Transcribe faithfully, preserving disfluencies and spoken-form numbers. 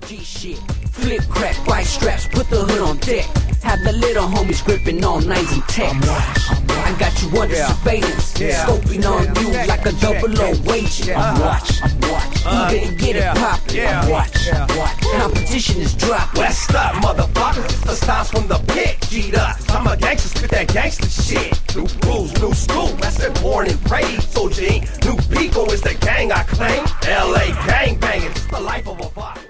G shit. Flip, crack, white straps, put the hood on deck. Have the little homies gripping on nines and tech. I got you under Yeah. surveillance, Yeah. scoping on Yeah. you Check, like a double check, O check. waging. Yeah. I'm watch, I'm watch. Uh, You better get yeah. it poppin'. Yeah. I'm watch, Yeah. I'm watch. Competition is dropping. West up, motherfucker. The styles from the pit. G'd up. I'm a gangster, spit that gangster shit. New rules, new school. That's been born and raised. So G, new Pico is the gang I claim. L A gang banging. It's the life of a boss.